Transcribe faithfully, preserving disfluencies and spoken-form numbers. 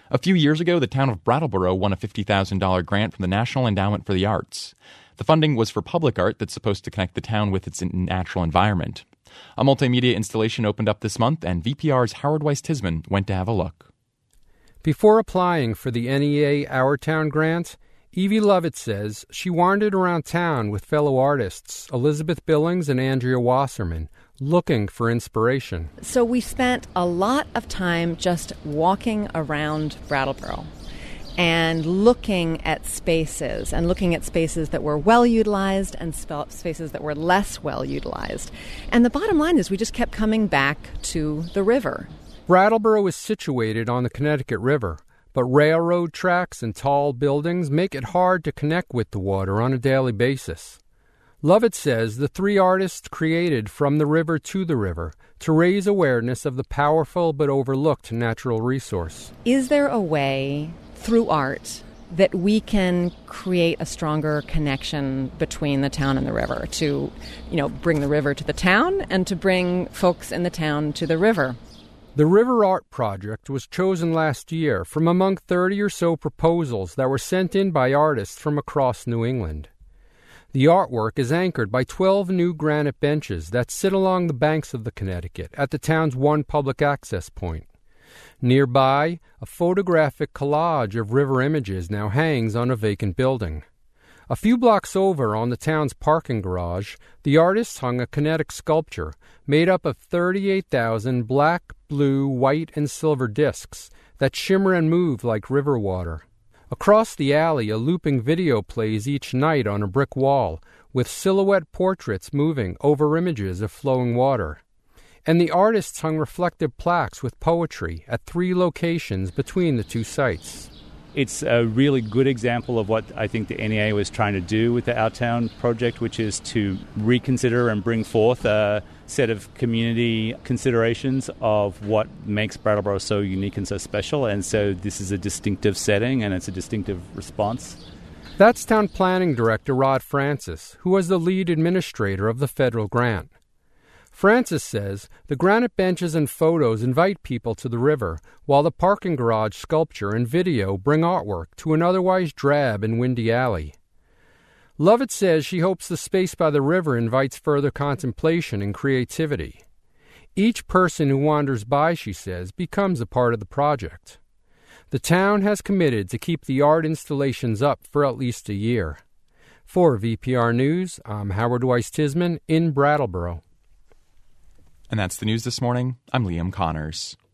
A few years ago, the town of Brattleboro won a fifty thousand dollars grant from the National Endowment for the Arts. The funding was for public art that's supposed to connect the town with its natural environment. A multimedia installation opened up this month, and V P R's Howard Weiss-Tisman went to have a look. Before applying for the N E A Our Town grant, Evie Lovett says she wandered around town with fellow artists Elizabeth Billings and Andrea Wasserman, looking for inspiration. So we spent a lot of time just walking around Brattleboro and looking at spaces, and looking at spaces that were well utilized and sp- spaces that were less well utilized. And the bottom line is we just kept coming back to the river. Brattleboro is situated on the Connecticut River, but railroad tracks and tall buildings make it hard to connect with the water on a daily basis. Lovett says the three artists created From the River to the River to raise awareness of the powerful but overlooked natural resource. Is there a way, through art, that we can create a stronger connection between the town and the river, to, you know, bring the river to the town and to bring folks in the town to the river? The River Art Project was chosen last year from among thirty or so proposals that were sent in by artists from across New England. The artwork is anchored by twelve new granite benches that sit along the banks of the Connecticut at the town's one public access point. Nearby, a photographic collage of river images now hangs on a vacant building. A few blocks over, on the town's parking garage, the artists hung a kinetic sculpture made up of thirty-eight thousand black, blue, white, and silver discs that shimmer and move like river water. Across the alley, a looping video plays each night on a brick wall, with silhouette portraits moving over images of flowing water. And the artists hung reflective plaques with poetry at three locations between the two sites. It's a really good example of what I think the N E A was trying to do with the Our Town project, which is to reconsider and bring forth a set of community considerations of what makes Brattleboro so unique and so special. And so this is a distinctive setting, and it's a distinctive response. That's Town Planning Director Rod Francis, who was the lead administrator of the federal grant. Francis says the granite benches and photos invite people to the river, while the parking garage sculpture and video bring artwork to an otherwise drab and windy alley. Lovett says she hopes the space by the river invites further contemplation and creativity. Each person who wanders by, she says, becomes a part of the project. The town has committed to keep the art installations up for at least a year. For V P R News, I'm Howard Weiss-Tisman in Brattleboro. And that's the news this morning. I'm Liam Connors.